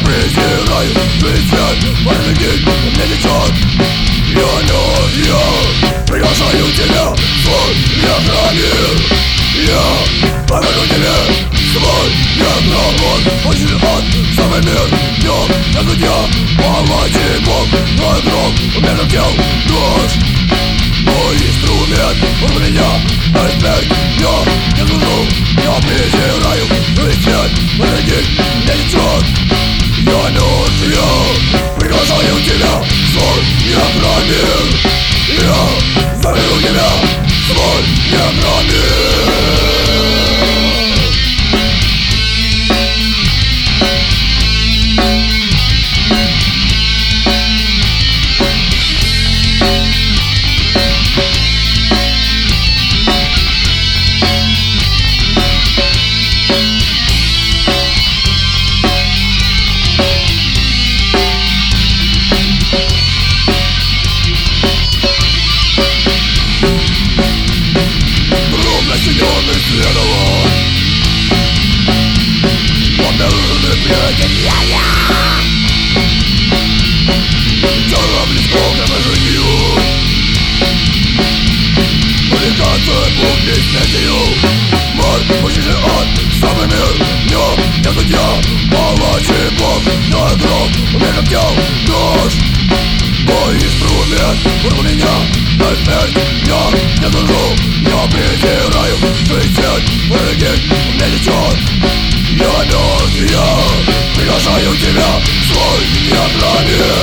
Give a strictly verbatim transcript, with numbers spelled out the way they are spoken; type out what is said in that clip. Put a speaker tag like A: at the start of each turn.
A: презираю жизнь, свет, помоги, мне течет. Я не я, приглашаю тебя в свой мир. Я покажу тебе свой мир. Очень от самый мир. Днем на судья, помочи Бог. Мой друг, у меня хотел дождь. Мой инструмент, он у меня, а смерть я не служу. Я презираю жизнь, свет, помоги, мне течет. Я не я, приглашаю тебя в свой мир. Я заберу тебя в свой мир. Мой инструмент, он у меня, на смерть я не служу. Я презираю жизнь, свет, помоги, мне течет. Я мертв, я приглашаю тебя в свой мир.